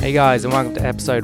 Hey guys, and welcome to episode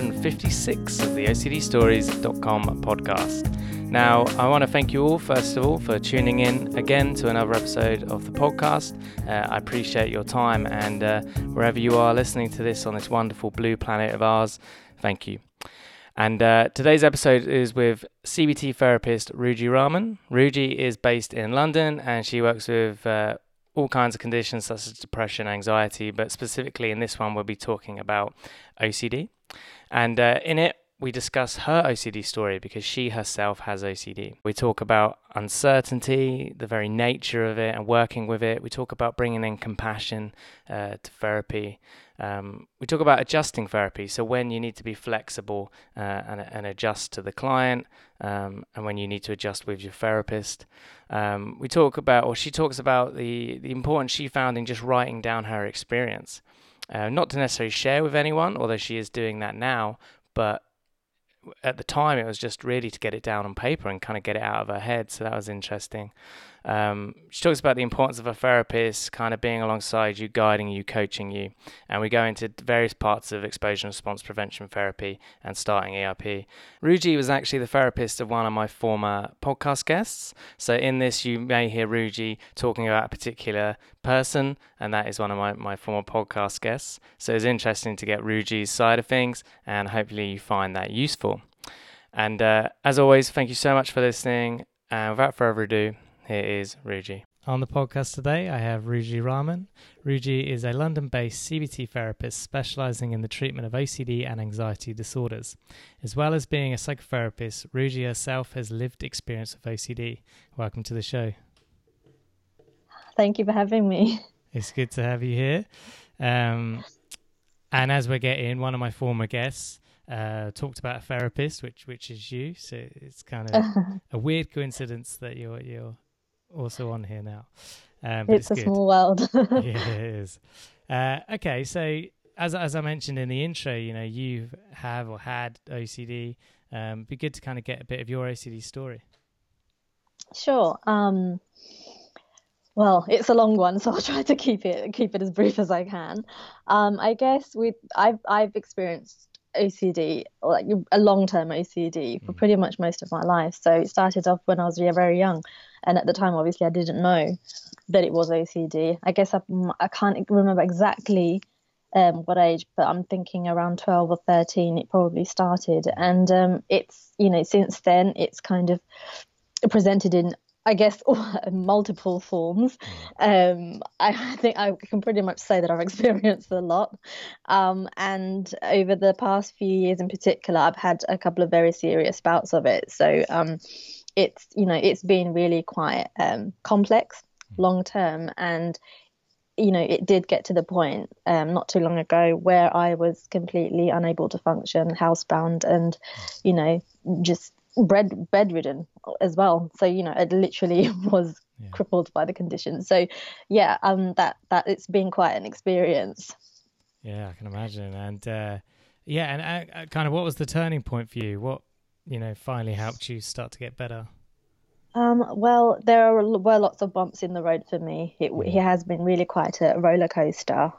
156 of the OCDstories.com podcast. Now, I want to thank you all, first of all, for tuning in again to another episode of the podcast. I appreciate your time, and wherever you are listening to this on this wonderful blue planet of ours, thank you. And today's episode is with CBT therapist Ruji Rahman. Ruji is based in London, and she works with all kinds of conditions such as depression, anxiety, but specifically in this one we'll be talking about OCD. And in it we discuss her OCD story because she herself has OCD. We talk about uncertainty, the very nature of it and working with it. We talk about bringing in compassion to therapy. We talk about adjusting therapy, so when you need to be flexible and adjust to the client, and when you need to adjust with your therapist. She talks about the importance she found in just writing down her experience. Not to necessarily share with anyone, although she is doing that now, but at the time it was just really to get it down on paper and kind of get it out of her head, so that was interesting. She talks about the importance of a therapist kind of being alongside you, guiding you, coaching you, and we go into various parts of exposure and response prevention therapy and starting ERP. Ruji was actually the therapist of one of my former podcast guests, so in this you may hear Ruji talking about a particular person, and that is one of my former podcast guests, so it's interesting to get Ruji's side of things, and hopefully you find that useful. And as always, thank you so much for listening, and without further ado, here is Ruji. On the podcast today, I have Ruji Rahman. Ruji is a London-based CBT therapist specialising in the treatment of OCD and anxiety disorders. As well as being a psychotherapist, Ruji herself has lived experience of OCD. Welcome to the show. Thank you for having me. It's good to have you here. And as we're getting, one of my former guests talked about a therapist, which is you. So it's kind of a weird coincidence that you're also on here now. But it's a good. Small world. Yeah, it is. Okay, so as I mentioned in the intro, you have or had OCD. Be good to kind of get a bit of your OCD story. Sure. Well, it's a long one, so I'll try to keep it as brief as I can. I guess I've experienced OCD, like a long-term OCD, for pretty much most of my life. So it started off when I was very young, and at the time, obviously, I didn't know that it was OCD. I guess I can't remember exactly what age, but I'm thinking around 12 or 13 it probably started, and it's since then it's kind of presented in, I guess, multiple forms. I think I can pretty much say that I've experienced a lot. And over the past few years in particular, I've had a couple of very serious bouts of it. So it's been really quite complex, long term. And, it did get to the point not too long ago where I was completely unable to function, housebound, and, just bedridden as well. So it literally was crippled by the condition. So that it's been quite an experience. Yeah, I can imagine. And kind of what was the turning point for you? What finally helped you start to get better? Well, there were lots of bumps in the road for me. It has been really quite a roller coaster.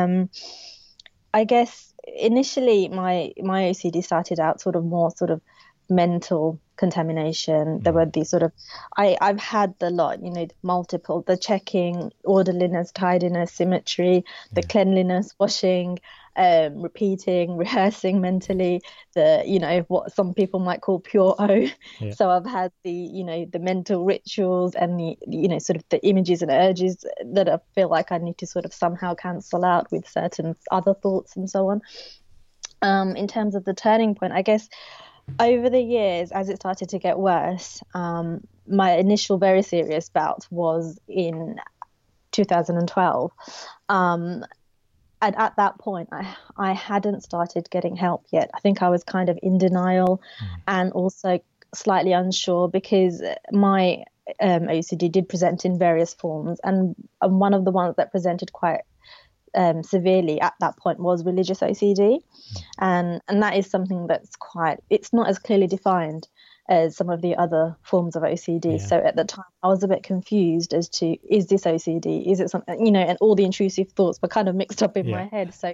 I guess initially my OCD started out sort of mental contamination. There were these I've had the lot, multiple, the checking, orderliness, tidiness, symmetry, the cleanliness, washing, repeating, rehearsing mentally, the what some people might call pure O. So I've had the mental rituals and the sort of the images and urges that I feel like I need to sort of somehow cancel out with certain other thoughts and so on. In terms of the turning point, I guess over the years, as it started to get worse, my initial very serious bout was in 2012. And at that point, I hadn't started getting help yet. I think I was kind of in denial and also slightly unsure because my OCD did present in various forms. And one of the ones that presented quite severely at that point was religious OCD, and that is something that's it's not as clearly defined as some of the other forms of OCD. So at the time I was a bit confused as to, is this OCD? Is it something, and all the intrusive thoughts were kind of mixed up in my head. So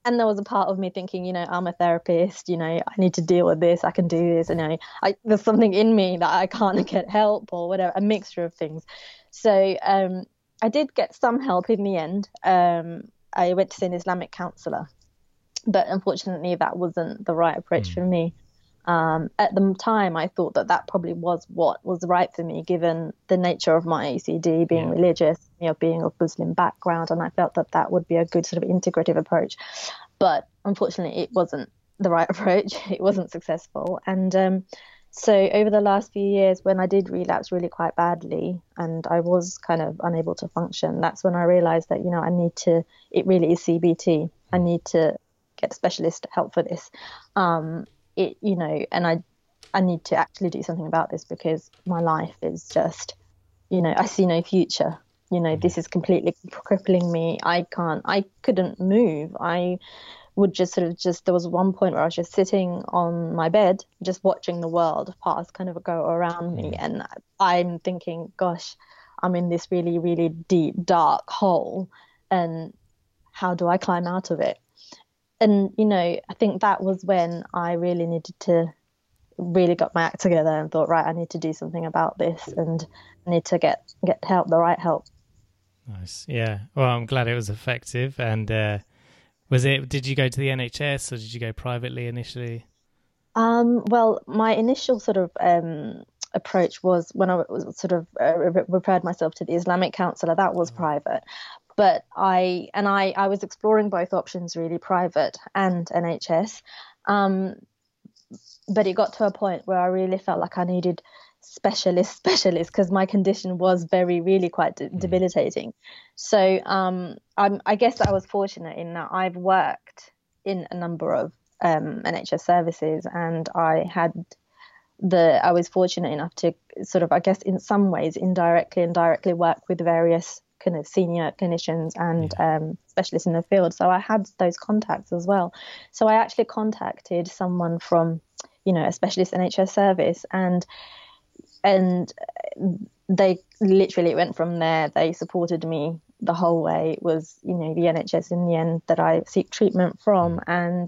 and there was a part of me thinking, I'm a therapist, I need to deal with this, I can do this, and there's something in me that I can't get help or whatever, a mixture of things. So I did get some help in the end. I went to see an Islamic counselor, but unfortunately that wasn't the right approach for me. At the time, I thought that probably was what was right for me, given the nature of my OCD, being religious, being of Muslim background, and I felt that would be a good sort of integrative approach. But unfortunately, it wasn't the right approach. It wasn't successful. And so over the last few years, when I did relapse really quite badly and I was kind of unable to function, that's when I realized that, it really is CBT. I need to get specialist help for this. And I need to actually do something about this, because my life is just, I see no future. This is completely crippling me. I couldn't move. I would there was one point where I was just sitting on my bed, just watching the world pass, kind of go around me. And I'm thinking, gosh, I'm in this really, really deep, dark hole. And how do I climb out of it? And, I think that was when I really needed to really got my act together and thought, right, I need to do something about this, and I need to get help, the right help. Nice. Yeah. Well, I'm glad it was effective. And did you go to the NHS or did you go privately initially? Well, my initial sort of approach was when I was sort of referred myself to the Islamic counselor. That was private. But I was exploring both options, really, private and NHS. But it got to a point where I really felt like I needed specialists, because my condition was really quite debilitating. So I guess I was fortunate in that I've worked in a number of NHS services, and I was fortunate enough to sort of, I guess, in some ways, indirectly work with various kind of senior clinicians and specialists in the field. So I had those contacts as well. So I actually contacted someone from, a specialist NHS service, and they literally went from there. They supported me the whole way. It was, the NHS in the end that I seek treatment from, and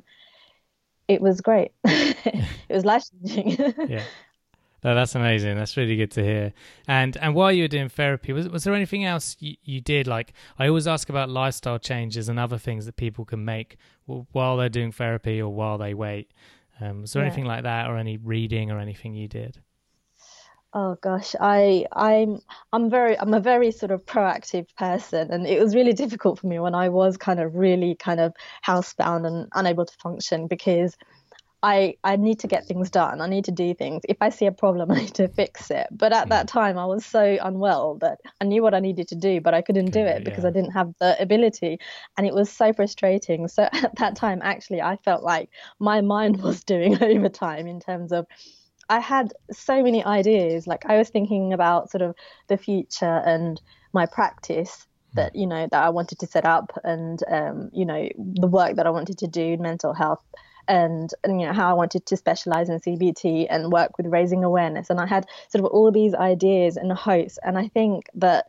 it was great. It was life-changing. Yeah. No, that's amazing. That's really good to hear. And while you were doing therapy, was there anything else you did? Like, I always ask about lifestyle changes and other things that people can make while they're doing therapy or while they wait. Was there anything like that, or any reading or anything you did? Oh gosh, I'm a very sort of proactive person, and it was really difficult for me when I was kind of really kind of housebound and unable to function, because I need to get things done. I need to do things. If I see a problem, I need to fix it. But at that time, I was so unwell that I knew what I needed to do, but I couldn't do it because I didn't have the ability. And it was so frustrating. So at that time, actually, I felt like my mind was doing overtime in terms of I had so many ideas. Like, I was thinking about sort of the future and my practice that, that I wanted to set up, and, the work that I wanted to do in mental health. And how I wanted to specialize in CBT and work with raising awareness. And I had sort of all these ideas and hopes. And I think that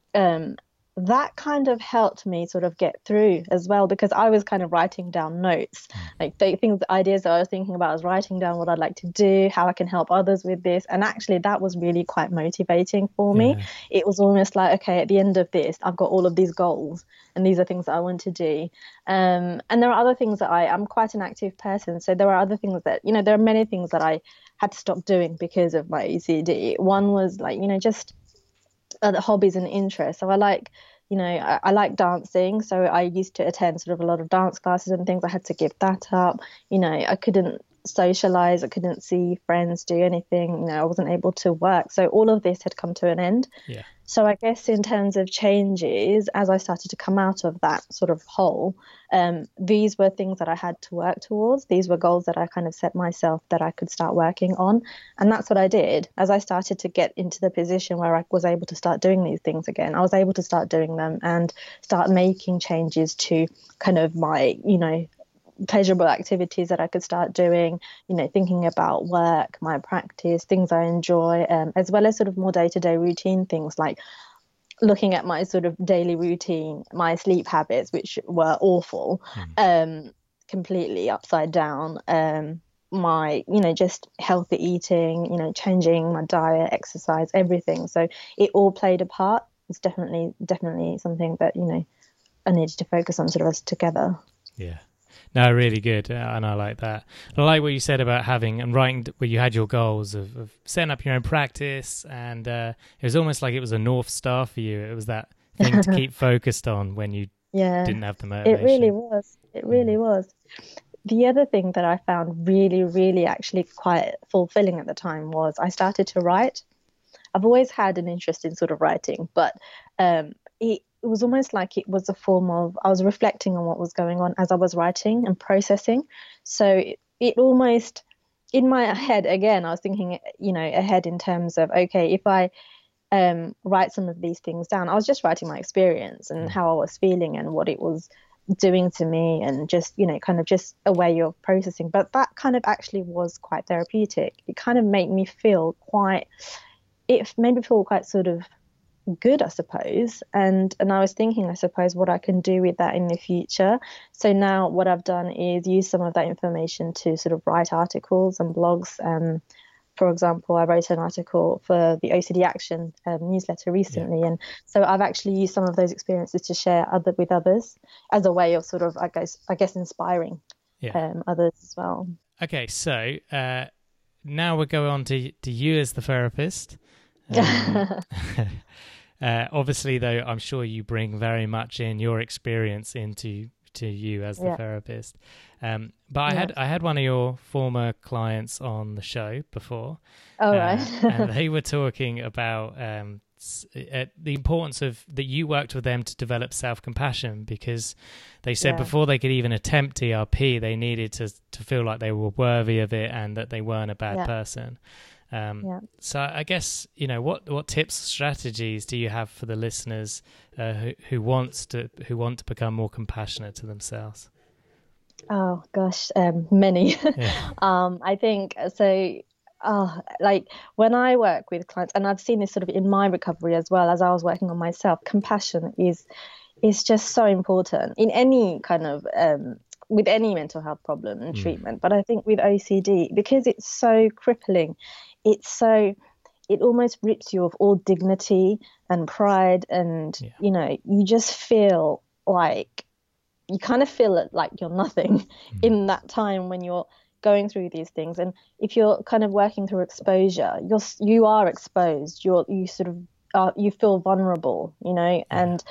that kind of helped me sort of get through as well, because I was kind of writing down notes, like the ideas that I was thinking about. I was writing down what I'd like to do, how I can help others with this. And actually that was really quite motivating for me. It was almost like, okay, at the end of this, I've got all of these goals and these are things that I want to do. And there are other things that I'm quite an active person. So there are other things that, there are many things that I had to stop doing because of my OCD. One was like, just other hobbies and interests. So I like, I like dancing. So I used to attend sort of a lot of dance classes and things. I had to give that up. I couldn't socialize. I couldn't see friends, do anything. I wasn't able to work. So all of this had come to an end. Yeah. So I guess in terms of changes, as I started to come out of that sort of hole, these were things that I had to work towards. These were goals that I kind of set myself that I could start working on. And that's what I did. As I started to get into the position where I was able to start doing these things again, I was able to start doing them and start making changes to kind of my, pleasurable activities that I could start doing, thinking about work, my practice, things I enjoy, as well as sort of more day-to-day routine things like looking at my sort of daily routine, my sleep habits, which were awful, completely upside down. My, just healthy eating, changing my diet, exercise, everything. So it all played a part. It's definitely something that, I needed to focus on sort of as together. Yeah. No, really good, and I like that. I like what you said about having and writing, where you had your goals of setting up your own practice, and it was almost like it was a North Star for you. It was that thing to keep focused on when you didn't have the motivation. It really was. It really was. The other thing that I found really, really actually quite fulfilling at the time was I started to write. I've always had an interest in sort of writing, but it was almost like it was a form of, I was reflecting on what was going on as I was writing and processing. So it almost, in my head, again, I was thinking, ahead in terms of, okay, if I write some of these things down, I was just writing my experience and how I was feeling and what it was doing to me, and just, kind of just a way of processing. But that kind of actually was quite therapeutic. It kind of made me feel it made me feel quite sort of good, I suppose. And I was thinking, I suppose, what I can do with that in the future. So now what I've done is use some of that information to sort of write articles and blogs. For example, I wrote an article for the OCD Action newsletter recently. And so I've actually used some of those experiences to share with others as a way of sort of, I guess inspiring others as well. Okay, so now we'll go on to you as the therapist. Obviously, though, I'm sure you bring very much in your experience into you as the therapist. But I had one of your former clients on the show before. Oh, right. And they were talking about the importance of that you worked with them to develop self-compassion, because they said before they could even attempt ERP, they needed to feel like they were worthy of it and that they weren't a bad person. So I guess, what tips, strategies do you have for the listeners who want to become more compassionate to themselves? Oh gosh, many. I think so. Like when I work with clients, and I've seen this sort of in my recovery as well as I was working on myself, compassion is just so important in any kind of with any mental health problem and treatment. But I think with OCD, because it's so crippling, it almost rips you of all dignity and pride, and you just feel like you kind of feel like you're nothing in that time when you're going through these things. And if you're kind of working through exposure, you are exposed. You sort of you feel vulnerable, and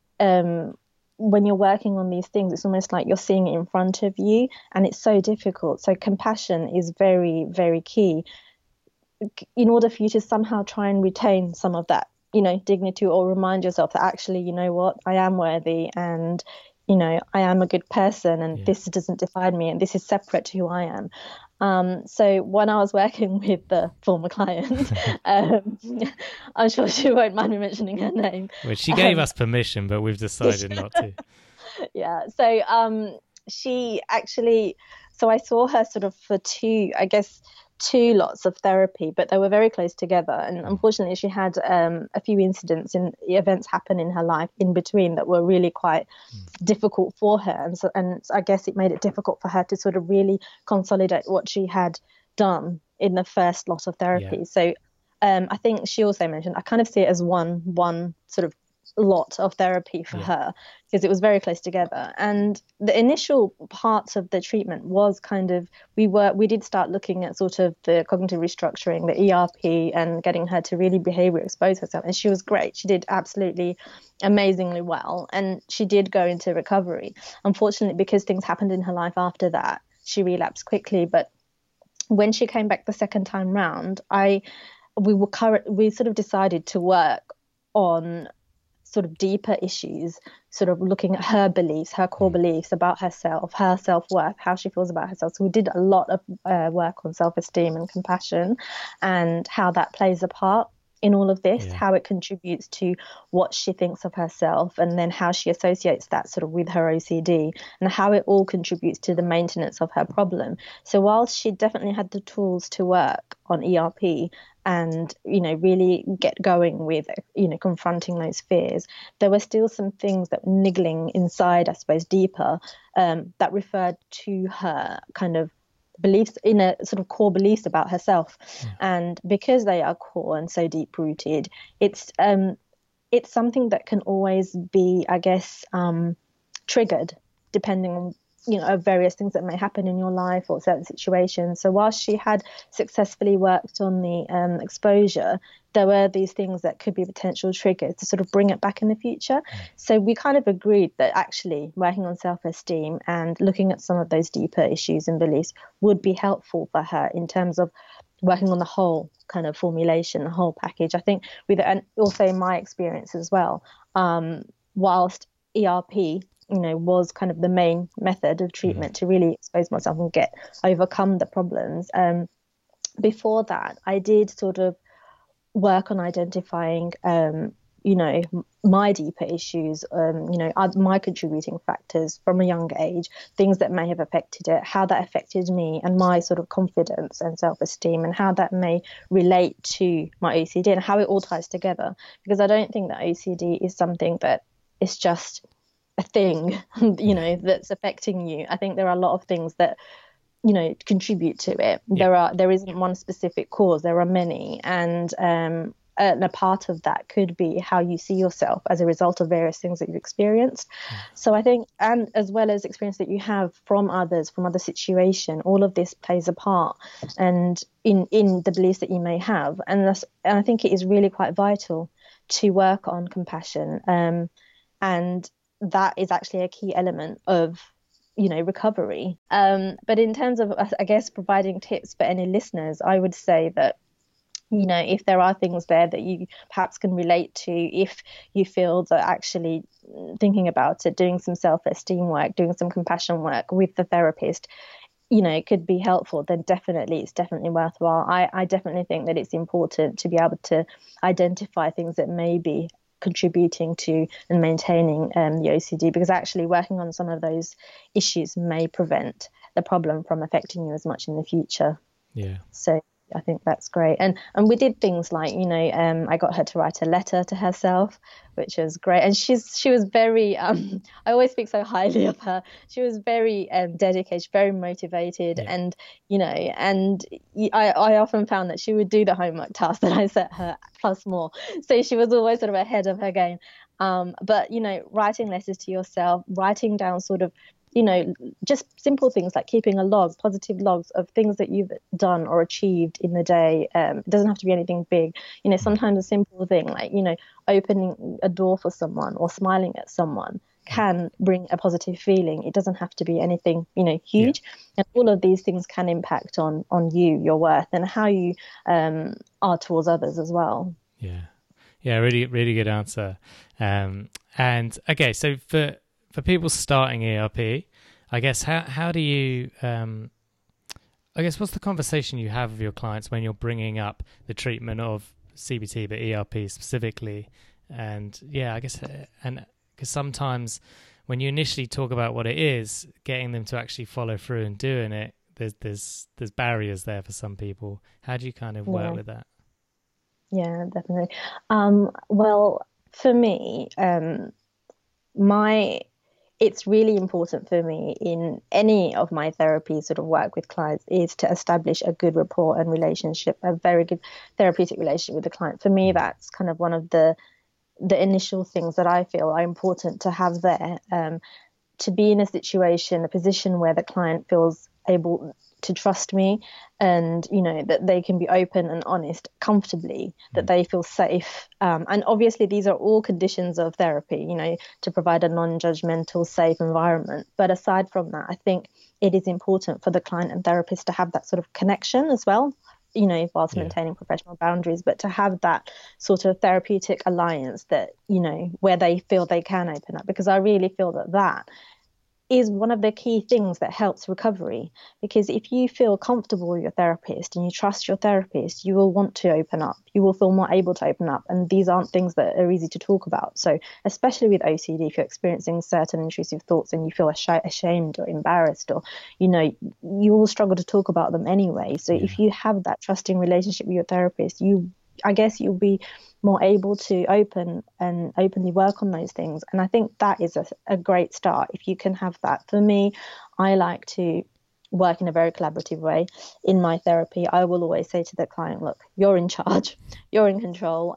when you're working on these things, it's almost like you're seeing it in front of you, and it's so difficult. So compassion is very, very key in order for you to somehow try and retain some of that, dignity, or remind yourself that actually, what, I am worthy, and, I am a good person, and this doesn't define me, and this is separate to who I am. So when I was working with the former client, I'm sure she won't mind me mentioning her name. Well, she gave us permission, but we've decided not to. Yeah. So she actually, so I saw her sort of for two lots of therapy, but they were very close together. And unfortunately, she had a few events happen in her life in between that were really quite difficult for her. And I guess it made it difficult for her to sort of really consolidate what she had done in the first lot of therapy. So I think she also mentioned, I kind of see it as one sort of lot of therapy for her, because it was very close together. And the initial parts of the treatment was kind of, we did start looking at sort of the cognitive restructuring, the ERP, and getting her to really behavior expose herself. And she was great. She did absolutely amazingly well, and she did go into recovery. Unfortunately, because things happened in her life after that, she relapsed quickly. But when she came back the second time round, we sort of decided to work on sort of deeper issues, sort of looking at her beliefs, her core beliefs about herself, her self-worth, how she feels about herself. So we did a lot of work on self-esteem and compassion, and how that plays a part in all of this, how it contributes to what she thinks of herself, and then how she associates that sort of with her OCD, and how it all contributes to the maintenance of her problem. So whilst she definitely had the tools to work on ERP, and, really get going with, confronting those fears, there were still some things that were niggling inside, I suppose, deeper, that referred to her kind of beliefs, in a sort of core beliefs about herself. And because they are core and so deep rooted, it's something that can always be, I guess, triggered depending on various things that may happen in your life or certain situations. So whilst she had successfully worked on the exposure, there were these things that could be potential triggers to sort of bring it back in the future. So we kind of agreed that actually working on self-esteem and looking at some of those deeper issues and beliefs would be helpful for her in terms of working on the whole kind of formulation, the whole package. I think and also in my experience as well, whilst ERP was kind of the main method of treatment to really expose myself and overcome the problems. Before that, I did sort of work on identifying, my deeper issues, my contributing factors from a young age, things that may have affected it, how that affected me and my sort of confidence and self-esteem, and how that may relate to my OCD and how it all ties together. Because I don't think that OCD is something that is just a thing, that's affecting you. I think there are a lot of things that, contribute to it. There isn't one specific cause. There are many. And a part of that could be how you see yourself as a result of various things that you've experienced. So I think, and as well as experience that you have from others, from other situation, all of this plays a part and in the beliefs that you may have. And I think it is really quite vital to work on compassion. And that is actually a key element of, recovery. But in terms of, I guess, providing tips for any listeners, I would say that, if there are things there that you perhaps can relate to, if you feel that actually thinking about it, doing some self-esteem work, doing some compassion work with the therapist, it could be helpful, then it's definitely worthwhile. I definitely think that it's important to be able to identify things that may be contributing to and maintaining the OCD, because actually working on some of those issues may prevent the problem from affecting you as much in the future. So I think that's great. And we did things like, I got her to write a letter to herself, which was great. And she was very, I always speak so highly of her. She was very dedicated, very motivated. And, I often found that she would do the homework task that I set her plus more. So she was always sort of ahead of her game. But, writing letters to yourself, writing down sort of, just simple things like keeping a log, positive logs of things that you've done or achieved in the day. It doesn't have to be anything big. Sometimes a simple thing like, opening a door for someone or smiling at someone can bring a positive feeling. It doesn't have to be anything, huge. And all of these things can impact on you, your worth, and how you are towards others as well. Yeah, really, really good answer. And okay, so for people starting ERP, I guess how do you, I guess what's the conversation you have with your clients when you're bringing up the treatment of CBT, but ERP specifically? And I guess, and because sometimes when you initially talk about what it is, getting them to actually follow through and doing it, there's barriers there for some people. How do you kind of work with that? Yeah, definitely. Well, for me, it's really important for me in any of my therapy sort of work with clients is to establish a good rapport and relationship, a very good therapeutic relationship with the client. For me, that's kind of one of the initial things that I feel are important to have there, to be in a position where the client feels able to trust me and, that they can be open and honest comfortably, that they feel safe. And obviously these are all conditions of therapy, to provide a non-judgmental, safe environment. But aside from that, I think it is important for the client and therapist to have that sort of connection as well, whilst maintaining professional boundaries, but to have that sort of therapeutic alliance that, where they feel they can open up, because I really feel that is one of the key things that helps recovery. Because if you feel comfortable with your therapist and you trust your therapist, you will want to open up. You will feel more able to open up. And these aren't things that are easy to talk about. So especially with OCD, if you're experiencing certain intrusive thoughts and you feel ashamed or embarrassed, or, you will struggle to talk about them anyway. So if you have that trusting relationship with your therapist, I guess you'll be more able to openly work on those things. And I think that is a great start if you can have that. For me, I like to work in a very collaborative way. In my therapy, I will always say to the client, look, you're in charge, you're in control.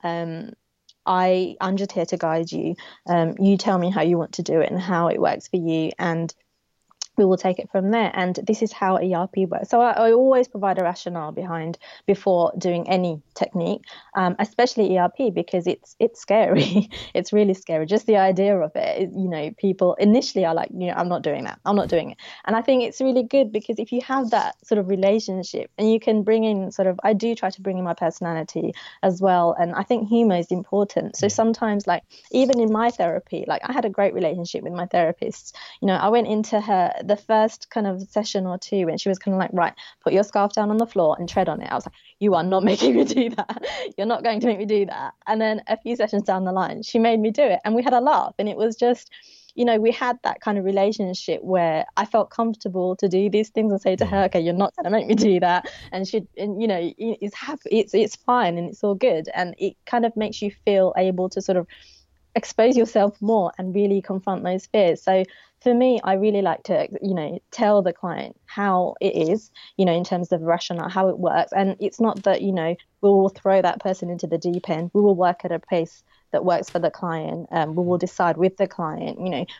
I'm just here to guide you. You tell me how you want to do it and how it works for you, and we will take it from there. And this is how ERP works. So I always provide a rationale before doing any technique, especially ERP, because it's scary. It's really scary. Just the idea of it, people initially are like, I'm not doing that. I'm not doing it. And I think it's really good, because if you have that sort of relationship and you can bring in I do try to bring in my personality as well. And I think humor is important. So sometimes, like, even in my therapy, like, I had a great relationship with my therapist. I went into the first kind of session or two, and she was kind of like, right, put your scarf down on the floor and tread on it. I was like, you are not making me do that. You're not going to make me do that. And then a few sessions down the line, she made me do it, and we had a laugh. And it was just, we had that kind of relationship where I felt comfortable to do these things and say to her, okay, you're not going to make me do that. And it's happy, it's fine, and it's all good. And it kind of makes you feel able to sort of expose yourself more and really confront those fears. So for me, I really like to, tell the client how it is, in terms of rationale, how it works. And it's not that, we will throw that person into the deep end. We will work at a pace that works for the client. We will decide with the client,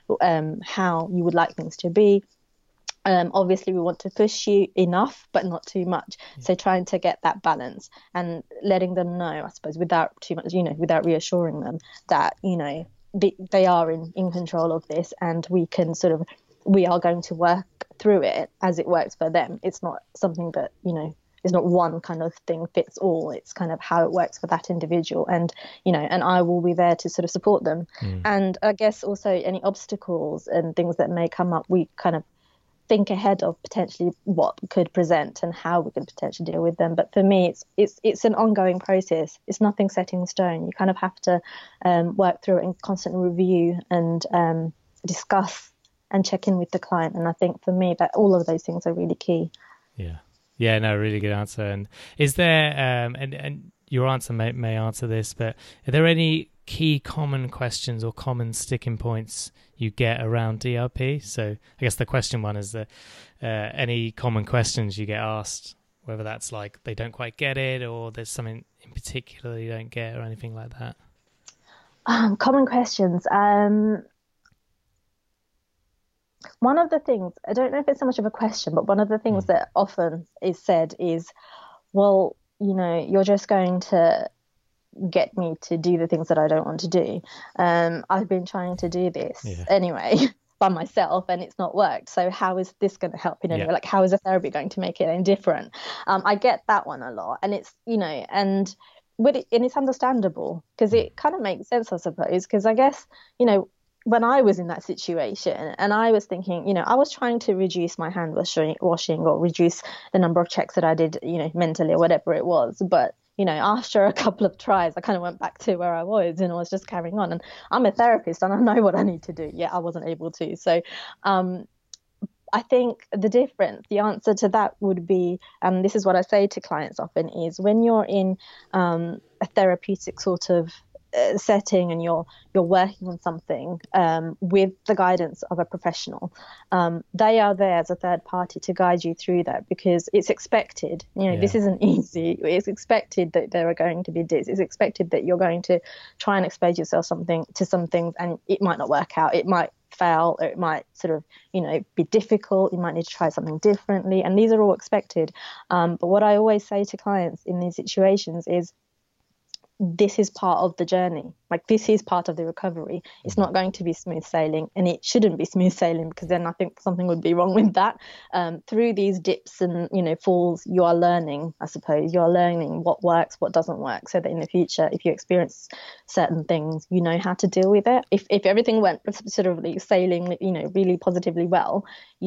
how you would like things to be. Obviously, we want to push you enough, but not too much. So trying to get that balance and letting them know, I suppose, without too much, without reassuring them that, they are in control of this, and we are going to work through it as it works for them. It's not something that, it's not one kind of thing fits all. It's kind of how it works for that individual. And, and I will be there to sort of support them. And I guess also any obstacles and things that may come up, we kind of think ahead of potentially what could present and how we could potentially deal with them. But for me, it's an ongoing process. It's nothing set in stone. You kind of have to work through it and constantly review and discuss and check in with the client. And I think for me that all of those things are really key. Yeah, no, really good answer. And is there and your answer may answer this, but are there any key common questions or common sticking points you get around DRP? So I guess the question one is that any common questions you get asked, whether that's like they don't quite get it or there's something in particular you don't get or anything like that. Common questions. One of the things, I don't know if it's so much of a question, but one of the things that often is said is, well, you're just going to get me to do the things that I don't want to do. I've been trying to do this anyway by myself, and it's not worked. So how is this going to help in any way? Like, how is a therapy going to make it any different? I get that one a lot, and it's, and it's understandable, because it kind of makes sense, I suppose, because I guess, when I was in that situation and I was thinking, I was trying to reduce my hand washing or reduce the number of checks that I did, mentally or whatever it was. But, after a couple of tries, I kind of went back to where I was and I was just carrying on. And I'm a therapist and I know what I need to do. I wasn't able to. So I think the answer to that would be, this is what I say to clients often, is when you're in a therapeutic sort of setting and you're working on something with the guidance of a professional, they are there as a third party to guide you through that, because it's expected. This isn't easy. It's expected that there are going to be dips. It's expected that you're going to try and expose yourself to some things, and it might not work out. It might fail, or it might sort of be difficult. You might need to try something differently, and these are all expected. But what I always say to clients in these situations is, this is part of the journey. Like, this is part of the recovery. It's not going to be smooth sailing, and it shouldn't be smooth sailing, because then I think something would be wrong with that. Through these dips and, falls, you are learning, I suppose. You're learning what works, what doesn't work, so that in the future, if you experience certain things, you know how to deal with it. If everything went sort of like sailing, really positively well,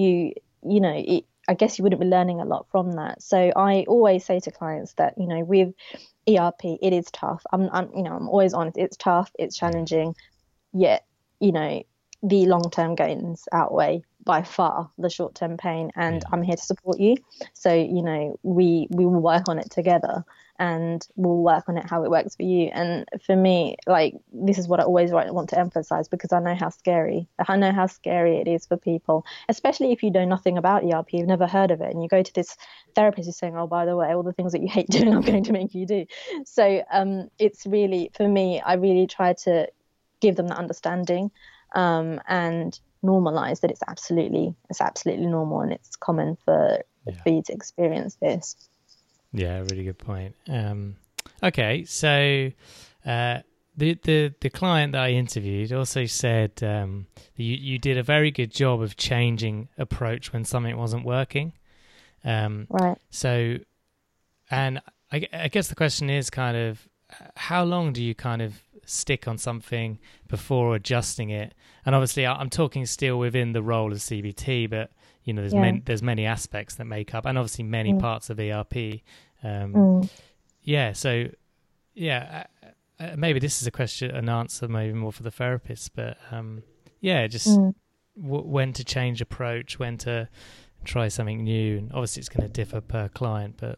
I guess you wouldn't be learning a lot from that. So I always say to clients that, with ERP, it is tough. I'm always honest. It's tough. It's challenging. Yet, the long-term gains outweigh by far the short-term pain, and I'm here to support you. So, we will work on it together, and we'll work on it how it works for you. And for me, like, this is what I always want to emphasize, because I know how scary it is for people, especially if you know nothing about ERP, you've never heard of it, and you go to this therapist who's saying, oh, by the way, all the things that you hate doing, I'm going to make you do. So it's really, for me, I really try to give them that understanding, and normalize that it's absolutely normal, and it's common for you to experience this. Yeah, really good point. Okay, so the client that I interviewed also said you did a very good job of changing approach when something wasn't working. Right. So, and I guess the question is kind of, how long do you kind of stick on something before adjusting it? And obviously I'm talking still within the role of CBT, but there's many aspects that make up, and obviously many parts of ERP. So maybe this is a question and answer maybe more for the therapist, but when to change approach, when to try something new, and obviously it's going to differ per client, but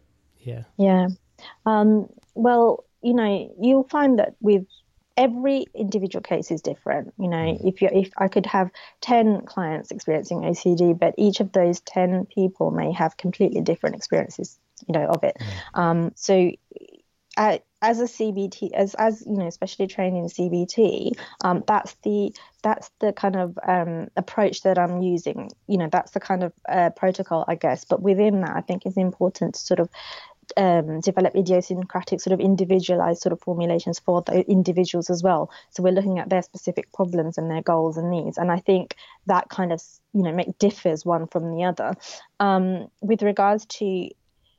well, you'll find that with every individual case is different. If I could have 10 clients experiencing OCD, but each of those 10 people may have completely different experiences, of it. So as a CBT, as especially trained in CBT, that's the kind of approach that I'm using. That's the kind of protocol, I guess. But within that, I think it's important to sort of develop idiosyncratic, sort of individualized sort of formulations for the individuals as well. So we're looking at their specific problems and their goals and needs. And I think that kind of, differs one from the other. With regards to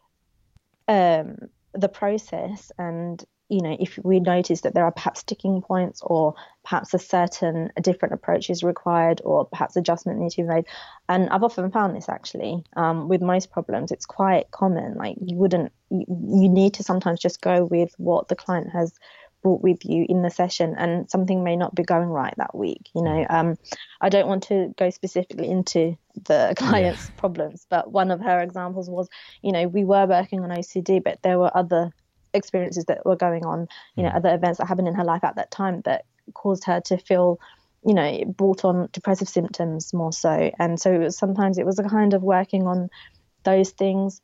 the process, and if we notice that there are perhaps sticking points, or perhaps a different approach is required, or perhaps adjustment needs to be made. And I've often found this actually, with most problems, it's quite common. Like, you need to sometimes just go with what the client has brought with you in the session, and something may not be going right that week. I don't want to go specifically into the client's problems, but one of her examples was, we were working on OCD, but there were other experiences that were going on, other events that happened in her life at that time that caused her to feel, brought on depressive symptoms more so. And so sometimes it was a kind of working on those things,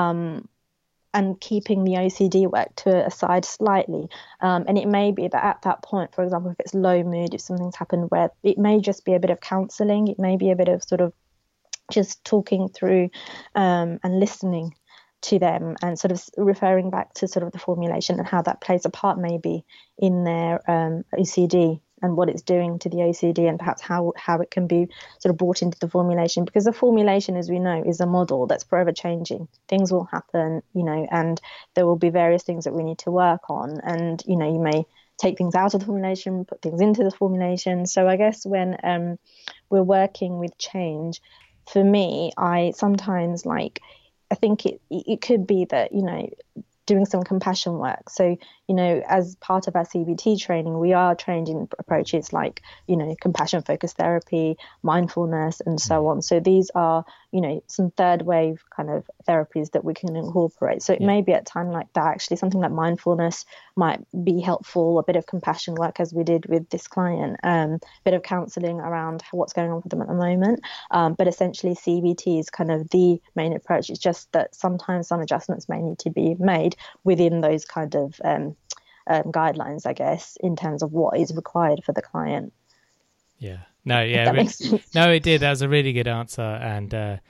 and keeping the OCD work to aside slightly. And it may be that at that point, for example, if it's low mood, if something's happened, where it may just be a bit of counselling, it may be a bit of sort of just talking through and listening to them, and sort of referring back to sort of the formulation and how that plays a part maybe in their OCD, and what it's doing to the OCD, and perhaps how it can be sort of brought into the formulation. Because the formulation, as we know, is a model that's forever changing. Things will happen, and there will be various things that we need to work on. And, you may take things out of the formulation, put things into the formulation. So I guess when we're working with change, for me, I sometimes I think it could be that, doing some compassion work. So, as part of our CBT training, we are trained in approaches like, compassion focused therapy, mindfulness, and so on. So these are, some third wave kind of therapies that we can incorporate. So it may be at a time like that, actually something like mindfulness might be helpful, a bit of compassion work, as we did with this client, a bit of counselling around what's going on with them at the moment. But essentially CBT is kind of the main approach. It's just that sometimes some adjustments may need to be made within those kind of guidelines, I guess, in terms of what is required for the client. No, it did. That was a really good answer, and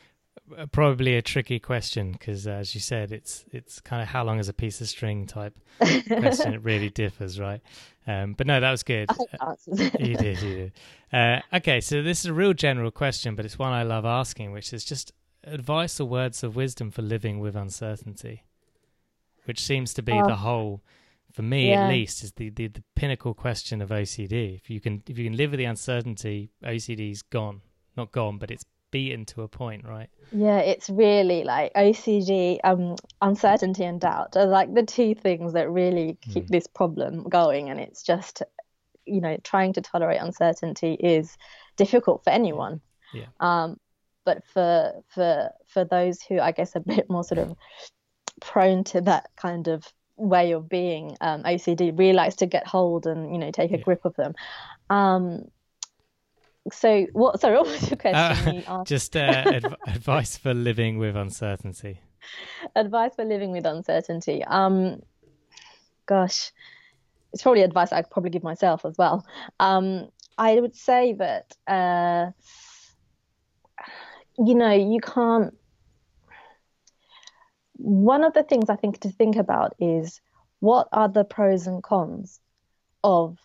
probably a tricky question because, as you said, it's kind of how long is a piece of string type question. It really differs, right? But no, that was good. You did, you did. Okay, so this is a real general question, but it's one I love asking, which is just advice or words of wisdom for living with uncertainty, which seems to be the whole, for me at least, is the pinnacle question of OCD. If you can live with the uncertainty, OCD's gone. Not gone, but it's beaten to a point, right? Yeah, it's really like OCD, uncertainty and doubt are like the two things that really keep this problem going. And it's just, trying to tolerate uncertainty is difficult for anyone. Yeah. But for those who I guess are a bit more sort of prone to that kind of way of being, OCD really likes to get hold and take a grip of them. So what was your question? Just advice for living with uncertainty. Advice for living with uncertainty. Gosh, it's probably advice I could probably give myself as well. I would say that you can't. One of the things I think to think about is what are the pros and cons of,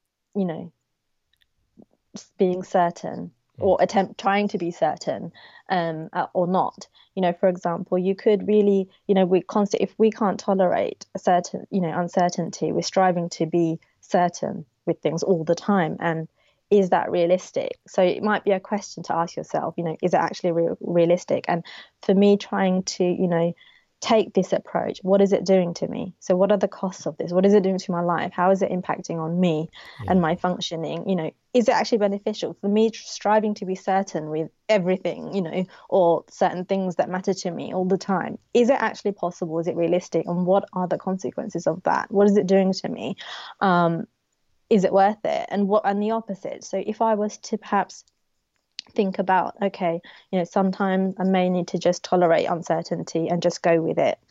being certain or trying to be certain, or not. For example, you could really, if we can't tolerate a certain, uncertainty, we're striving to be certain with things all the time. And is that realistic? So it might be a question to ask yourself, is it actually realistic? And for me, trying to, take this approach, what is it doing to me? So what are the costs of this? What is it doing to my life? How is it impacting on me and my functioning? Is it actually beneficial for me striving to be certain with everything, or certain things that matter to me all the time? Is it actually possible? Is it realistic? And what are the consequences of that? What is it doing to me? Is it worth it? And the opposite. So if I was to perhaps think about, okay, sometimes I may need to just tolerate uncertainty and just go with it.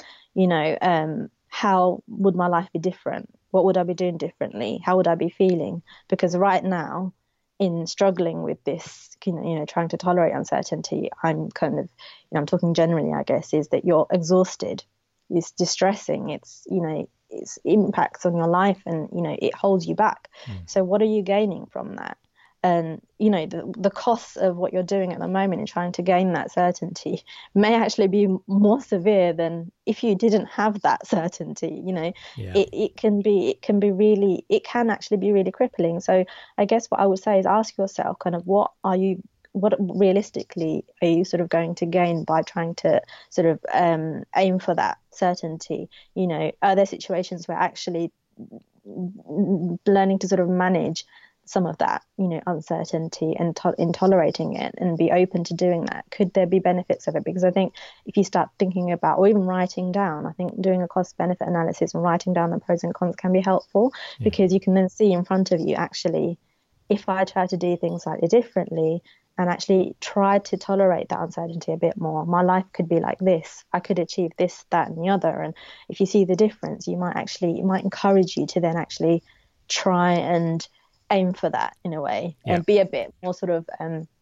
How would my life be different? What would I be doing differently? How would I be feeling? Because right now, in struggling with this, trying to tolerate uncertainty, I'm kind of, I'm talking generally, I guess, is that you're exhausted. It's distressing. It's, it's impacts on your life and, it holds you back. So what are you gaining from that? And, the costs of what you're doing at the moment in trying to gain that certainty may actually be more severe than if you didn't have that certainty. It can actually be really crippling. So I guess what I would say is ask yourself kind of what realistically are you sort of going to gain by trying to sort of aim for that certainty? Are there situations where actually learning to sort of manage some of that, uncertainty and in tolerating it and be open to doing that? Could there be benefits of it? Because I think if you start thinking about, or even writing down, I think doing a cost benefit analysis and writing down the pros and cons can be helpful, because you can then see in front of you, actually, if I try to do things slightly differently and actually try to tolerate that uncertainty a bit more, my life could be like this. I could achieve this, that, and the other. And if you see the difference, it might encourage you to then actually try and aim for that in a way, and be a bit more sort of,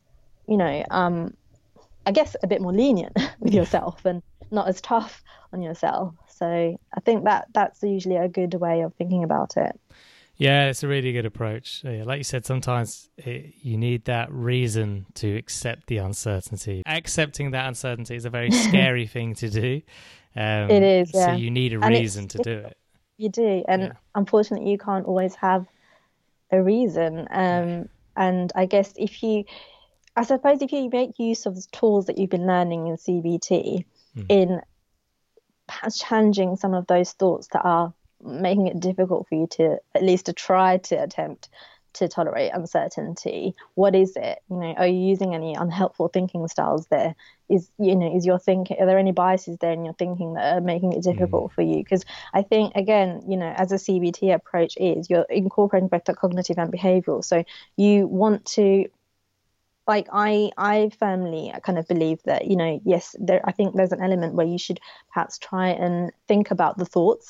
I guess a bit more lenient with yourself and not as tough on yourself. So I think that's usually a good way of thinking about it. Yeah, it's a really good approach. Like you said, sometimes you need that reason to accept the uncertainty. Accepting that uncertainty is a very scary thing to do. It is, yeah. So you need a reason to do it. You do, and unfortunately you can't always have a reason. And I guess if you make use of the tools that you've been learning in CBT in challenging some of those thoughts that are making it difficult for you to at least to try to attempt to tolerate uncertainty, what is it? Are you using any unhelpful thinking styles there? Is your thinking, are there any biases there in your thinking that are making it difficult for you? Because I think, again, as a CBT approach you're incorporating both the cognitive and behavioral. So you want to, like, I firmly kind of believe that, yes, I think there's an element where you should perhaps try and think about the thoughts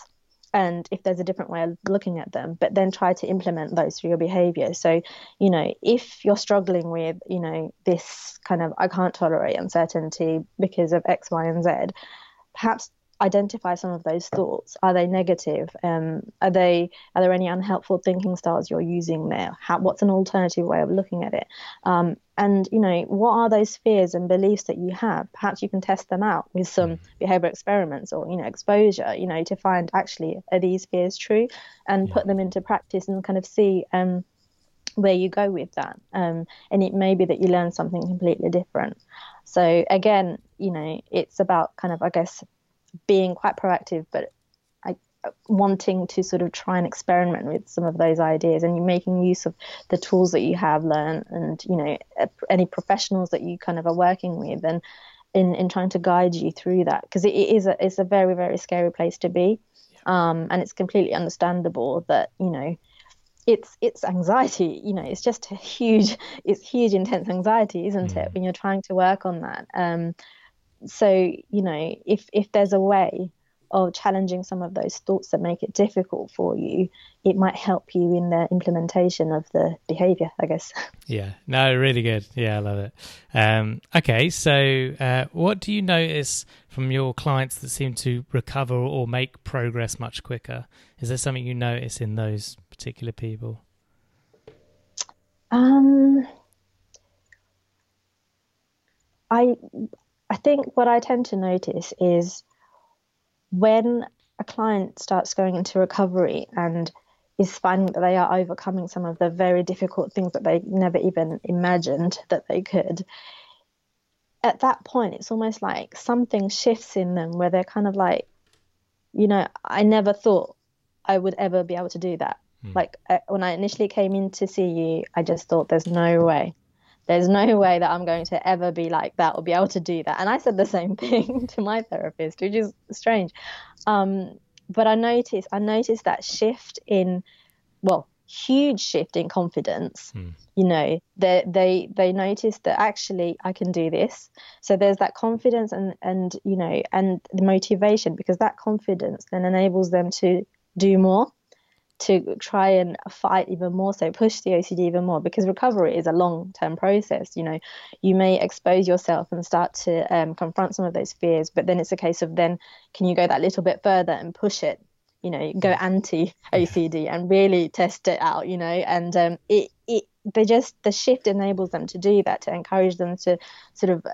and if there's a different way of looking at them, but then try to implement those through your behavior. So, if you're struggling with, this kind of, I can't tolerate uncertainty because of X, Y, and Z, perhaps identify some of those thoughts. Are they negative? Are there any unhelpful thinking styles you're using there? What's an alternative way of looking at it? And what are those fears and beliefs that you have? Perhaps you can test them out with some behavior experiments or exposure, to find, actually, are these fears true, and put them into practice and kind of see where you go with that. And it may be that you learn something completely different. So again, it's about kind of, I guess, being quite proactive, but wanting to sort of try and experiment with some of those ideas, and you're making use of the tools that you have learned, and any professionals that you kind of are working with, and in trying to guide you through that, because it's a very, very scary place to be. And it's completely understandable that it's anxiety. It's just huge intense anxiety, isn't it, when you're trying to work on that. So, if there's a way of challenging some of those thoughts that make it difficult for you, it might help you in the implementation of the behavior, I guess. Yeah, no, really good. Yeah, I love it. Okay, so what do you notice from your clients that seem to recover or make progress much quicker? Is there something you notice in those particular people? I think what I tend to notice is when a client starts going into recovery and is finding that they are overcoming some of the very difficult things that they never even imagined that they could, at that point, it's almost like something shifts in them where they're kind of like, I never thought I would ever be able to do that. Like when I initially came in to see you, I just thought there's no way. There's no way that I'm going to ever be like that or be able to do that. And I said the same thing to my therapist, which is strange. But I noticed that shift in, huge shift in confidence. They noticed that actually I can do this. So there's that confidence and the motivation, because that confidence then enables them to do more, to try and fight even more, so push the OCD even more, because recovery is a long-term process. You may expose yourself and start to confront some of those fears, but then it's a case of then can you go that little bit further and push it, go anti-OCD and really test it out, and the shift enables them to do that, to encourage them to sort of,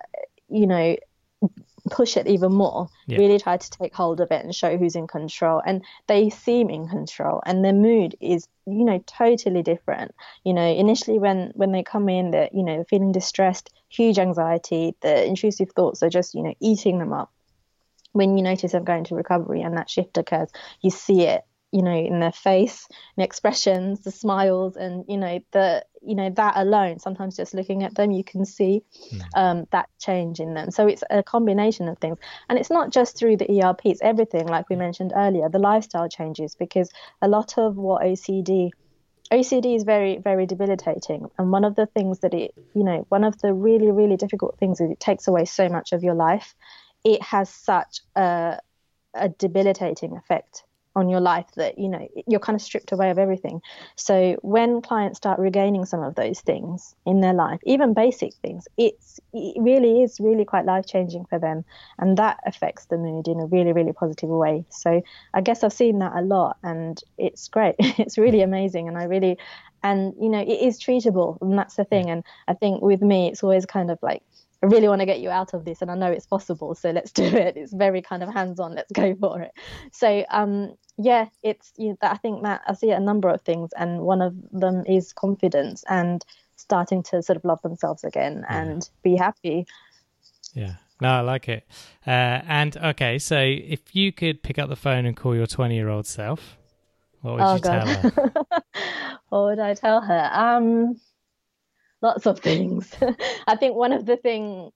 push it even more, really try to take hold of it and show who's in control. And they seem in control, and their mood is, totally different. Initially when they come in, they're, feeling distressed, huge anxiety, the intrusive thoughts are just, eating them up. When you notice them going to recovery and that shift occurs, you see it, in their face, the expressions, the smiles, and that alone, sometimes just looking at them, you can see that change in them. So it's a combination of things, and it's not just through the ERP, it's everything, like we mentioned earlier, the lifestyle changes, because a lot of what OCD is very, very debilitating. And one of the things that one of the really, really difficult things is it takes away so much of your life. It has such a debilitating effect on your life that you're kind of stripped away of everything. So when clients start regaining some of those things in their life, even basic things, it really is really quite life-changing for them, and that affects the mood in a really, really positive way. So I guess I've seen that a lot, and it's great. It's really amazing, and it is treatable, and that's the thing. And I think with me, it's always kind of like, I really want to get you out of this, and I know it's possible, so let's do it. It's very kind of hands-on. Let's go for it. So it's I think that I see a number of things, and one of them is confidence and starting to sort of love themselves again and be happy. Yeah, no, I like it. And okay, so if you could pick up the phone and call your 20-year-old self, what would you tell her? What would I tell her? Lots of things. I think one of the things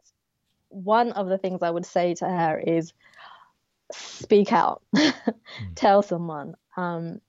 I would say to her is speak out, tell someone. The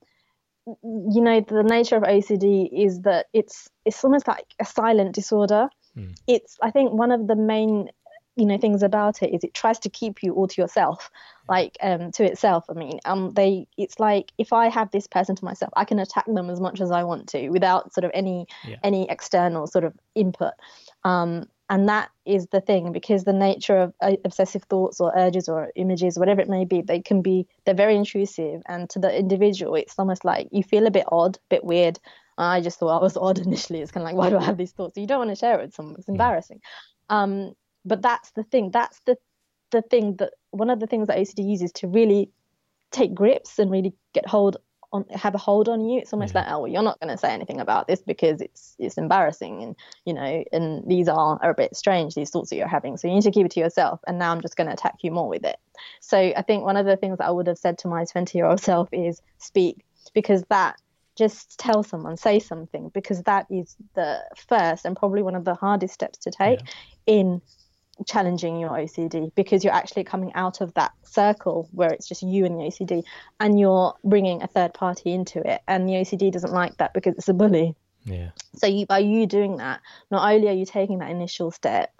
nature of OCD is that it's almost like a silent disorder. I think one of the main things about it is it tries to keep you all to yourself, like to itself. I mean, it's like if I have this person to myself, I can attack them as much as I want to without sort of any external sort of input. And that is the thing, because the nature of obsessive thoughts or urges or images, whatever it may be, they're very intrusive. And to the individual, it's almost like you feel a bit odd, a bit weird. I just thought I was odd initially. It's kind of like, why do I have these thoughts? So you don't want to share it with someone. It's embarrassing. But that's the thing. That's the thing that one of the things that OCD uses to really take grips and really have a hold on you. It's almost like, oh, well, you're not going to say anything about this because it's embarrassing, and and these are a bit strange, these thoughts that you're having, so you need to keep it to yourself, and now I'm just going to attack you more with it. So I think one of the things that I would have said to my 20-year-old self is speak, because that, just tell someone, say something, because that is the first and probably one of the hardest steps to take in challenging your OCD, because you're actually coming out of that circle where it's just you and the OCD, and you're bringing a third party into it, and the OCD doesn't like that because it's a bully. So by you doing that, not only are you taking that initial step,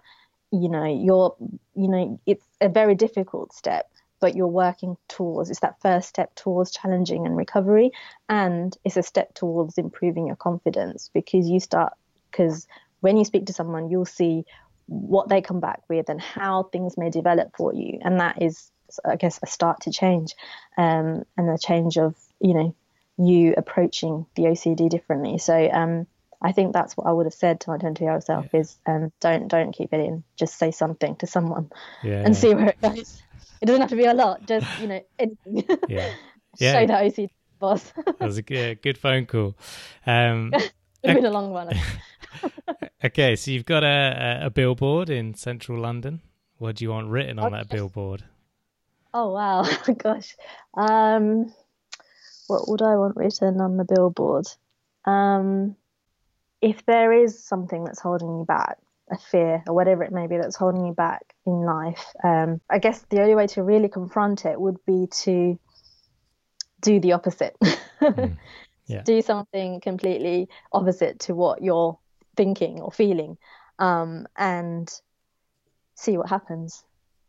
it's a very difficult step, but you're working towards, it's that first step towards challenging and recovery, and it's a step towards improving your confidence, because when you speak to someone, you'll see what they come back with and how things may develop for you, and that is, I guess, a start to change, and a change of you approaching the OCD differently. So I think that's what I would have said to my 20-year-old self is don't keep it in, just say something to someone and see where it goes. It doesn't have to be a lot, just anything. Show that OCD boss. That was a good phone call. It's been a long one. Okay, so you've got a billboard in central London. What do you want written on that billboard? Oh, wow. Gosh. What would I want written on the billboard? If there is something that's holding you back, a fear or whatever it may be that's holding you back in life, I guess the only way to really confront it would be to do the opposite. Do something completely opposite to what you're thinking or feeling, and see what happens.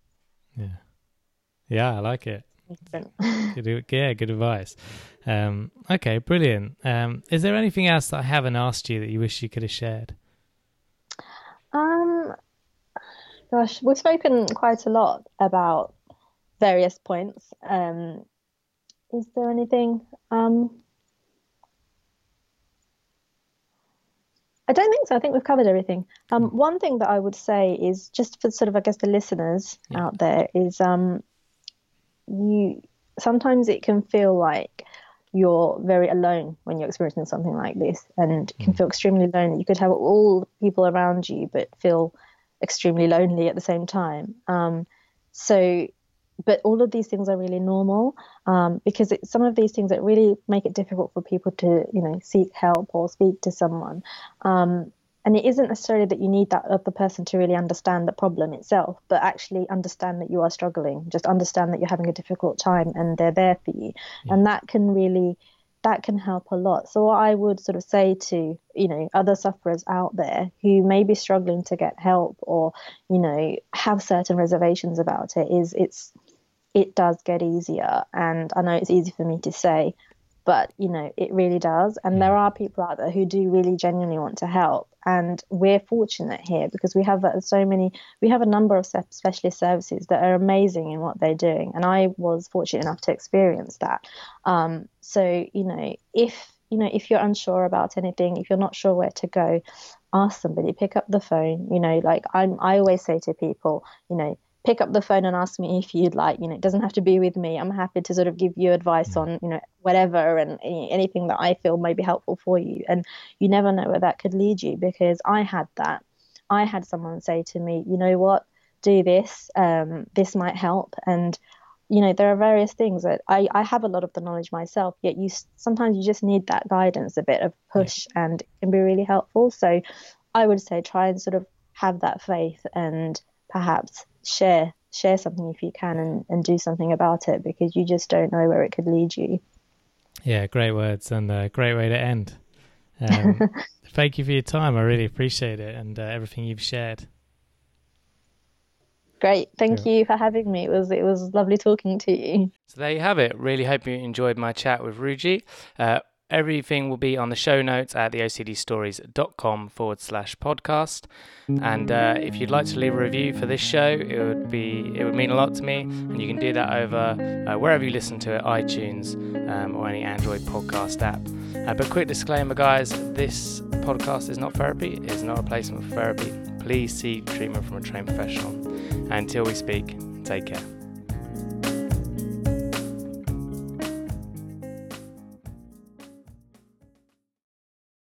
I like it. Good advice. Okay, brilliant. Is there anything else that I haven't asked you that you wish you could have shared? Gosh, we've spoken quite a lot about various points. Is there anything? I don't think so. I think we've covered everything. One thing that I would say is, just for sort of, I guess, the listeners out there, is sometimes it can feel like you're very alone when you're experiencing something like this, and can feel extremely lonely. You could have all the people around you but feel extremely lonely at the same time. But all of these things are really normal, because some of these things that really make it difficult for people to, seek help or speak to someone. And it isn't necessarily that you need that other person to really understand the problem itself, but actually understand that you are struggling. Just understand that you're having a difficult time and they're there for you. And that can help a lot. So what I would sort of say to, other sufferers out there who may be struggling to get help or, have certain reservations about it, is it does get easier. And I know it's easy for me to say, but, it really does. And there are people out there who do really genuinely want to help. And we're fortunate here because we have a number of specialist services that are amazing in what they're doing. And I was fortunate enough to experience that. So, if you're unsure about anything, if you're not sure where to go, ask somebody, pick up the phone. I always say to people, pick up the phone and ask me if you'd like, it doesn't have to be with me. I'm happy to sort of give you advice on, whatever, and anything that I feel may be helpful for you. And you never know where that could lead you, because I had that. I had someone say to me, you know what, do this, this might help. And, there are various things that I have a lot of the knowledge myself, yet sometimes you just need that guidance, a bit of push, and it can be really helpful. So I would say try and sort of have that faith and perhaps share something if you can, and do something about it, because you just don't know where it could lead you. Yeah, great words, and a great way to end. Thank you for your time. I really appreciate it, and everything you've shared. Great. Thank you for having me. It was lovely talking to you. So there you have it. Really hope you enjoyed my chat with Ruji. Everything will be on the show notes at theocdstories.com/podcast. And if you'd like to leave a review for this show, it would mean a lot to me. And you can do that over wherever you listen to it, iTunes or any Android podcast app. But quick disclaimer, guys, this podcast is not therapy. It's not a replacement for therapy. Please seek treatment from a trained professional. Until we speak, take care.